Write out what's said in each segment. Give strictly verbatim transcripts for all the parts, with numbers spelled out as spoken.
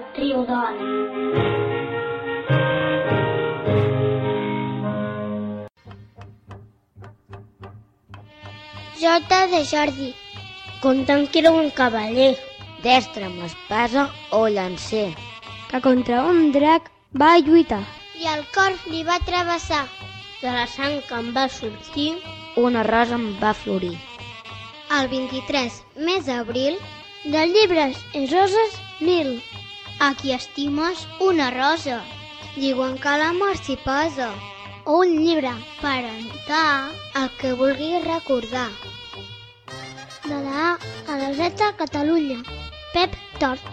trio dona. Jota de Jordi. Contant que era un cavaller, destre amb espasa o llancer, que contra un drac va lluitar. I el cor li va travessar. De la sang que em va sortir, una rosa em va florir. El vint-i-tres mes d'abril, de llibres i roses mil. A qui estimes una rosa, diuen que l'amor s'hi posa. O un llibre per anotar el que vulguis recordar. De la A a la Z, Catalunya. Pep Tort.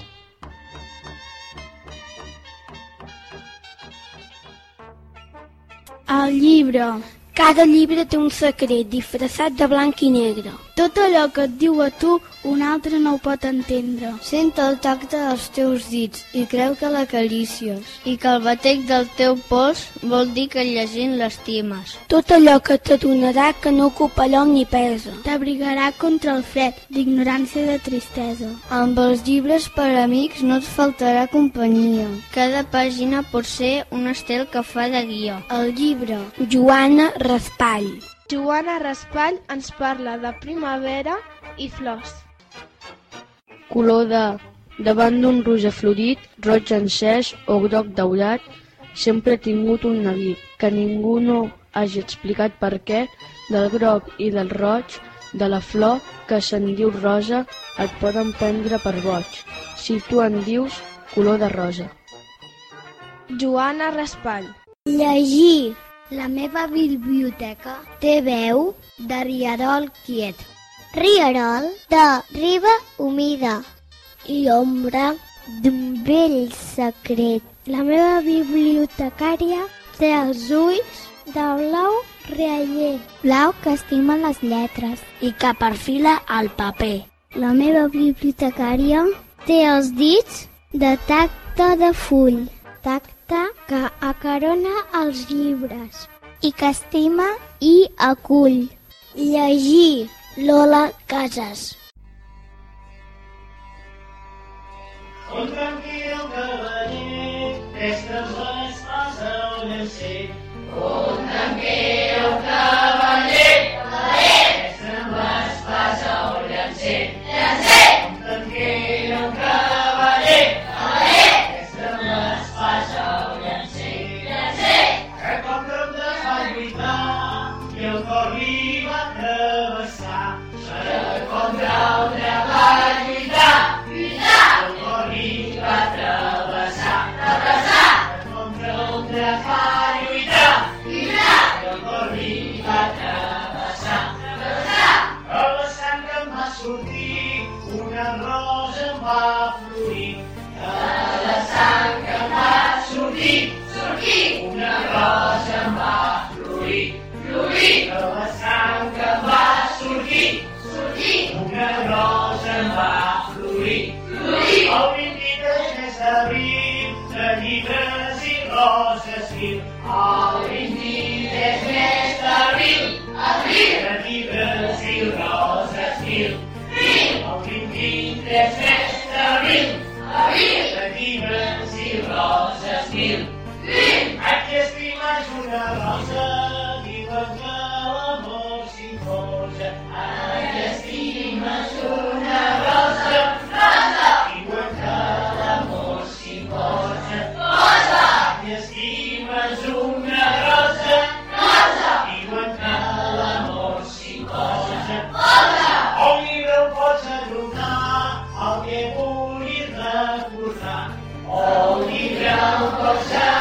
El llibre. Cada llibre té un secret disfressat de blanc i negre. Tot allò que et diu a tu, un altre no ho pot entendre. Sent el tacte dels teus dits i creu que l'acarícies, i que el batec del teu pols vol dir que llegint l'estimes. Tot allò que t'adonarà que no ocupa lloc ni pesa. T'abrigarà contra el fred, d'ignorància i de tristesa. Amb els llibres per amics no et faltarà companyia. Cada pàgina pot ser un estel que fa de guia. El llibre. Joana Raspall. Joana Raspall ens parla de primavera i flors. Color de... Davant d'un roser florit, roig encès o groc daurat, sempre he tingut un neguit, que ningú no hagi explicat per què, del groc i del roig, de la flor que se'n diu rosa, et poden prendre per boig, si tu en dius color de rosa. Joana Raspall. Llegir. La meva biblioteca té veu de rierol quiet. Rierol de riba humida i ombra d'un vell secret. La meva bibliotecària té els ulls de blau rialler, blau que estima les lletres i que perfila el paper. La meva bibliotecària té els dits de tacte de full, tacte que acarona els llibres i que estima i acull. Llegir. Lola Casas. Un tranquil cavaller, destres l'espasa al llancer. Un tranquil cavaller, destre l'espasa al llancer. Llancer! Un tranquil cavaller, destre l'espasa al llancer. Llancer! Que contra un drac va lluitar i el cor li va travessar. Que contra un drac va lluitar, lluitar! El cor li va travessar, travessar! Que contra un drac va lluitar, lluitar! El cor li va travessar, travessar! A la sang em va sortir, una rosa em va florir. A la sang em va sortir, sortir! Una rosa em va florir, florir! A la sang em va sortir, sortir! Una rosa em va florir, florir! El vint-i-tres mes d'abril, de llibres i roses mil. El vint-i-tres mes d'abril, abril, de llibres i roses mil. El vint-i-tres mes d'abril, abril, de llibres i roses mil. A qui estimes una rosa, diuen que l'amor s'imposa. A qui estimes una rosa, rosa, diuen que l'amor s'imposa. Rosa! A qui estimes una rosa, rosa, diuen que l'amor s'imposa. Rosa! El llibre el pots adornar, el que vulguis recordar. El llibre el pots adornar,